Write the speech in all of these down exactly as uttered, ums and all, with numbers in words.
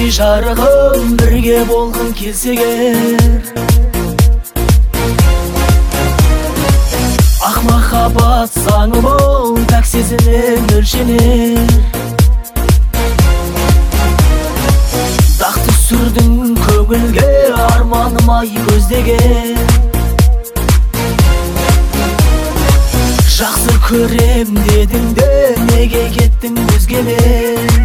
ай жарығым бірге болғың келсе егер, ақ махаббат заңы бол, пәк сезіммен өлшенер. Дақ түсірдің көңілге, арманым ай көздеген. Жақсы көрем дедің де, неге кеттің өзгемен?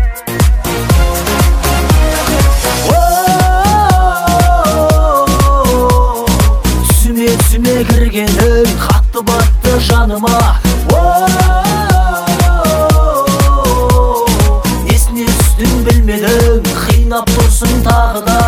Түсіме түсіме кіргенің қатты батты жаныма. Несіне түстің білмедің, қинап тұрсың тағы да.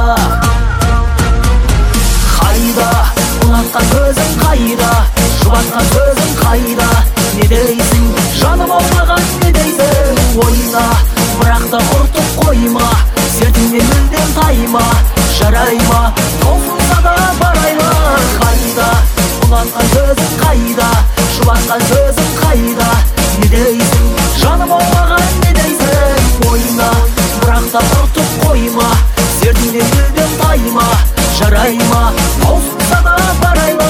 Қайда ұнатқан сөзің, қайда жұбатқан сөзің, қайда? Не дейсің жаным олмаған, не дейсің? Ойна, бірақ та құртып қойма, сертіңнен мүлдем тайма. Жарайма, толқынса да барайма. Қайда ұнатқан сөзің, қайда жұбатқан сөзің, қайда? Не дейсің жаным олмаған, не дейсің? Ойна, бірақ та құртып қойма, сертіңнен мүлдем тайма. Жарайма, толқынса да барайма.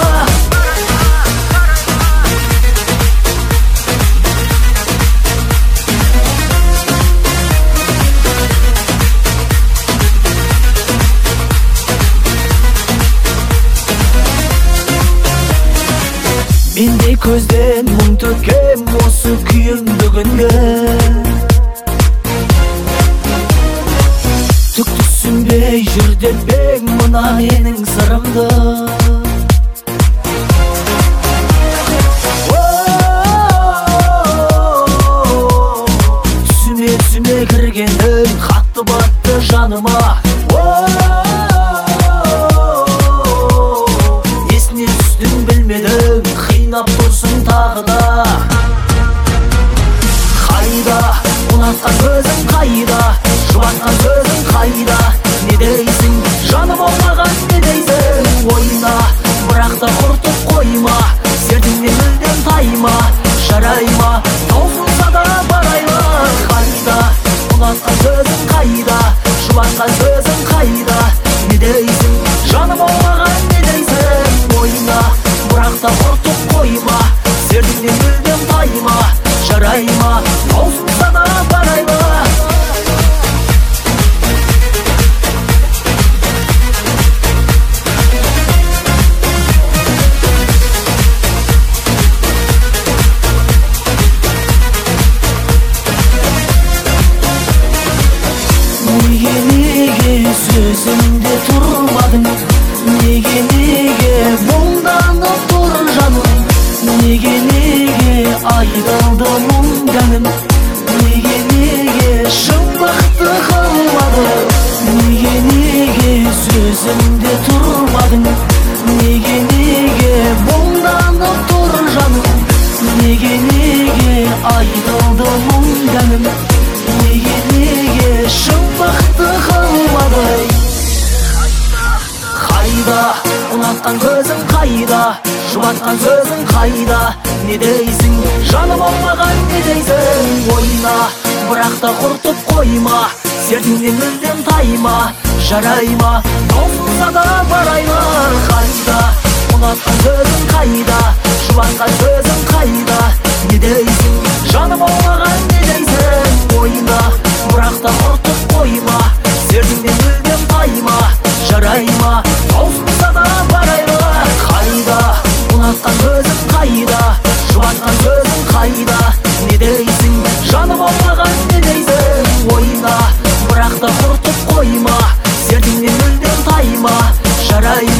Мендей көзден мұң төккем осы күйім бүгінгі. Түк түсінбей жүр деп ең мына менің сырымды. Түсіме түсіме кіргенің қатты батты жаныма. Несіне түстің білмедің, қинап тұрсың тағы да. Қайда ұнатқан сөзің, қайда жұбатқан сөзің, қайда? Не дейсің жаным олмаған, не дейсің? Ойна, бірақ та құртып қойма, сертіңнен мүлдем тайма. Жарайма, толқынса да барайма. Қайда ұнатқан сөзің, қайда жұбатқан сөзің, қайда? Не дейсің жаным олмаған, не дейсің? Ойна, бірақ та құртып қойма, сертіңнен мүлдем тайма. Жарайма, толқынса да барайма. Неге неге сөзімде тұрмадың? Неге неге мұңданып тұр жаным? Неге неге айдалды мұңданым? Неге неге шындықты қылмадың? Неге неге сөзімде тұрмадың? Неге неге мұңданып тұр жаным? Неге неге айдалды мұңданым? Неге неге шындықты қылмадың? Қайда ұнатқан көзің, қайда жұбатқан сөзің, қайда? Не дейсің жаным олмаған, не дейсің? Ойна, бірақ та құртып қойма, сертіңнен мүлдем тайма. Жарайма, толқынса да барайма. Қайда ұнатқан сөзің, қайда жұбатқан сөзің, қайда? Не дейсің жаным олмаған, не дейсің? Ойна, бірақ та құртып қойма, сертіңнен мүлдем тайма. Жарайма, толқынса да барайма. Қайда ұнатқан сөзің, қайда жұбатқан сөзің, қайда? Не дейсің жаным олмаған, не дейсің? Ойна, бірақ та құртып қойма, сертіңнен мүлдем тайма. Жарайма.